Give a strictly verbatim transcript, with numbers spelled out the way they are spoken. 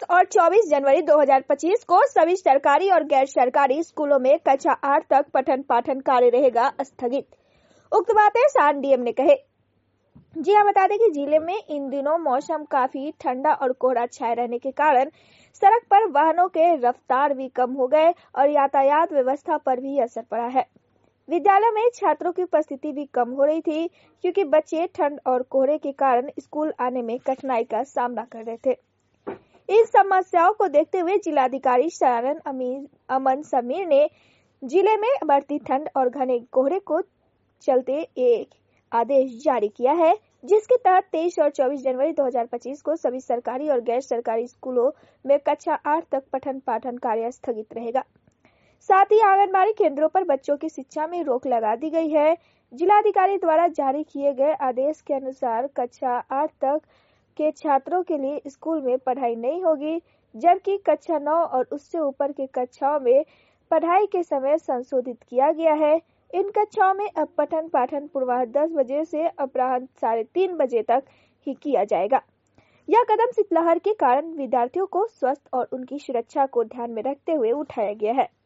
तेईस और चौबीस जनवरी दो हज़ार पच्चीस को सभी सरकारी और गैर सरकारी स्कूलों में कक्षा आठ तक पठन पाठन कार्य रहेगा स्थगित। उक्त बातें सान डीएम ने कहे। जी हाँ, बता दें कि जिले में इन दिनों मौसम काफी ठंडा और कोहरा छाए रहने के कारण सड़क पर वाहनों के रफ्तार भी कम हो गए और यातायात व्यवस्था पर भी असर पड़ा है। विद्यालय में छात्रों की उपस्थिति भी कम हो रही थी क्योंकि बच्चे ठंड और कोहरे के कारण स्कूल आने में कठिनाई का सामना कर रहे थे। इन समस्याओं को देखते हुए जिलाधिकारी शरण अमन समीर ने जिले में बढ़ती ठंड और घने कोहरे को चलते एक आदेश जारी किया है, जिसके तहत तेईस और चौबीस जनवरी दो हज़ार पच्चीस को सभी सरकारी और गैर सरकारी स्कूलों में कक्षा आठ तक पठन पाठन कार्य स्थगित रहेगा। साथ ही आंगनबाड़ी केंद्रों पर बच्चों की शिक्षा में रोक लगा दी गई है। जिलाधिकारी द्वारा जारी किए गए आदेश के अनुसार कक्षा आठ तक के छात्रों के लिए स्कूल में पढ़ाई नहीं होगी, जबकि कक्षा नौ और उससे ऊपर की कक्षाओं में पढ़ाई के समय संशोधित किया गया है। इन कक्षाओं में अब पठन पाठन पूर्वाह दस बजे से अपराह्न साढ़े तीन बजे तक ही किया जाएगा। यह कदम शीतलहर के कारण विद्यार्थियों को स्वस्थ और उनकी सुरक्षा को ध्यान में रखते हुए उठाया गया है।